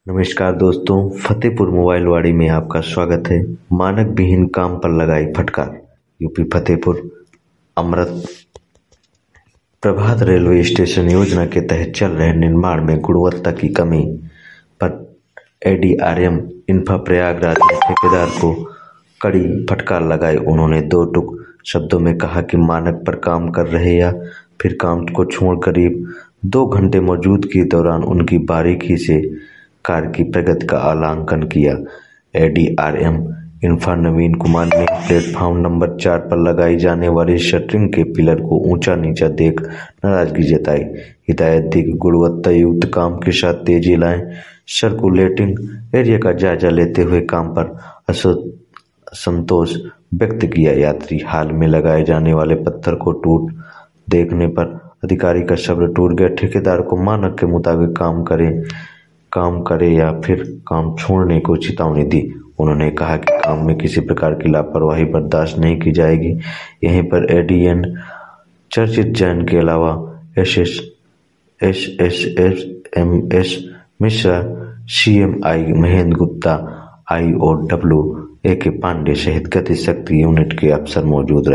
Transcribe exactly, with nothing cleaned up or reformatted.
नमस्कार दोस्तों, फतेहपुर मोबाइल वाड़ी में आपका स्वागत है। मानक विहीन काम पर लगाई फटकार। UP Fatehpur Amrit Prabhat railway station योजना के तहत चल रहे निर्माण में गुणवत्ता की कमी पर एडीआरएम इंफ्रा प्रयागराज ने ठेकेदार को कड़ी फटकार लगाई। उन्होंने दो टूक शब्दों में कहा कि मानक पर काम कर रहे या फिर काम को छोड़ करीब दो घंटे मौजूदगी के दौरान उनकी बारीकी से कार्य की प्रगति का आकलन किया। एडीआरएम इंफ्रा नवीन कुमार ने प्लेटफॉर्म नंबर चार पर लगाई जाने वाली शटरिंग के पिलर को ऊंचा नीचा देख नाराजगी जताई। हिदायत दी कि गुणवत्ता युक्त काम के साथ तेजी लाएं। सर्कुलेटिंग एरिया का जायजा लेते हुए काम पर असंतोष व्यक्त किया। यात्री हाल में लगाए जाने वाले पत्थर को टूट देखने पर अधिकारी का सब्र टूट गया। ठेकेदार को मानक के मुताबिक काम करे काम करे या फिर काम छोड़ने को चेतावनी दी। उन्होंने कहा कि काम में किसी प्रकार की लापरवाही बर्दाश्त नहीं की जाएगी। यहीं पर एडीएन चर्चित जैन के अलावा S S S S S M S Mishra, CMI Mahendra Gupta, IOW A K Pandey सहित गति शक्ति यूनिट के अफसर मौजूद रहे।